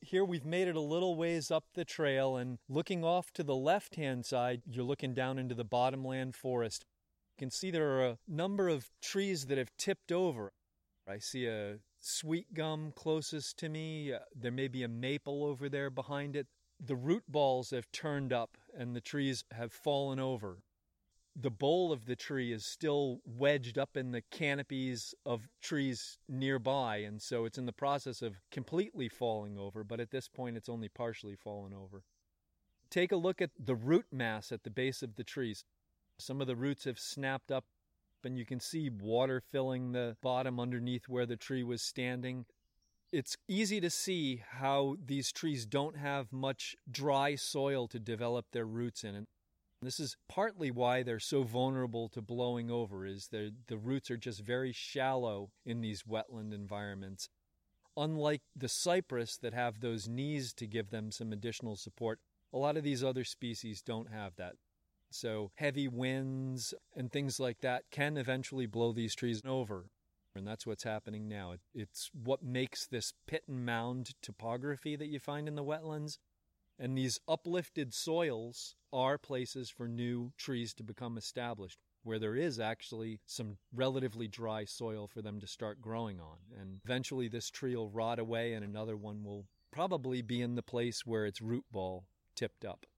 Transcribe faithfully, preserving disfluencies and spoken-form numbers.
Here we've made it a little ways up the trail, and looking off to the left-hand side, you're looking down into the bottomland forest. You can see there are a number of trees that have tipped over. I see a sweet gum closest to me. Uh, there may be a maple over there behind it. The root balls have turned up and the trees have fallen over. The bole of the tree is still wedged up in the canopies of trees nearby, and so it's in the process of completely falling over, but at this point it's only partially fallen over. Take a look at the root mass at the base of the trees. Some of the roots have snapped up, and you can see water filling the bottom underneath where the tree was standing. It's easy to see how these trees don't have much dry soil to develop their roots in. This is partly why they're so vulnerable to blowing over, is the roots are just very shallow in these wetland environments. Unlike the cypress that have those knees to give them some additional support, a lot of these other species don't have that. So heavy winds and things like that can eventually blow these trees over. And that's what's happening now. It's what makes this pit and mound topography that you find in the wetlands. And these uplifted soils are places for new trees to become established, where there is actually some relatively dry soil for them to start growing on. And eventually this tree will rot away and another one will probably be in the place where its root ball tipped up.